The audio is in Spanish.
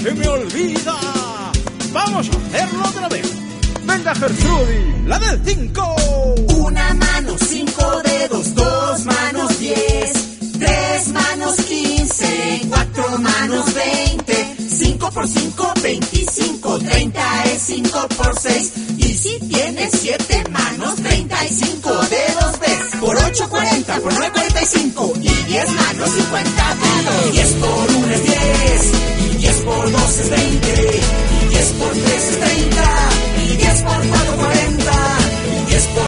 se me olvida. Vamos a hacerlo otra vez. Venga, Gertrudis, la del 5. Una mano, 5 dedos, 2 manos, 10, 3 manos, 15, 4 manos, 20, 5 por 5, 25, 30 es 5 por 6. Y si tienes 7 manos, 35 dedos ves. Por 8, 40, por 9, 45. Y 10 manos, 50 dedos. 10 por 1 es 10. Y 10 por 2 es 20. Y 10 por 3 es 30. Y 10 por 4,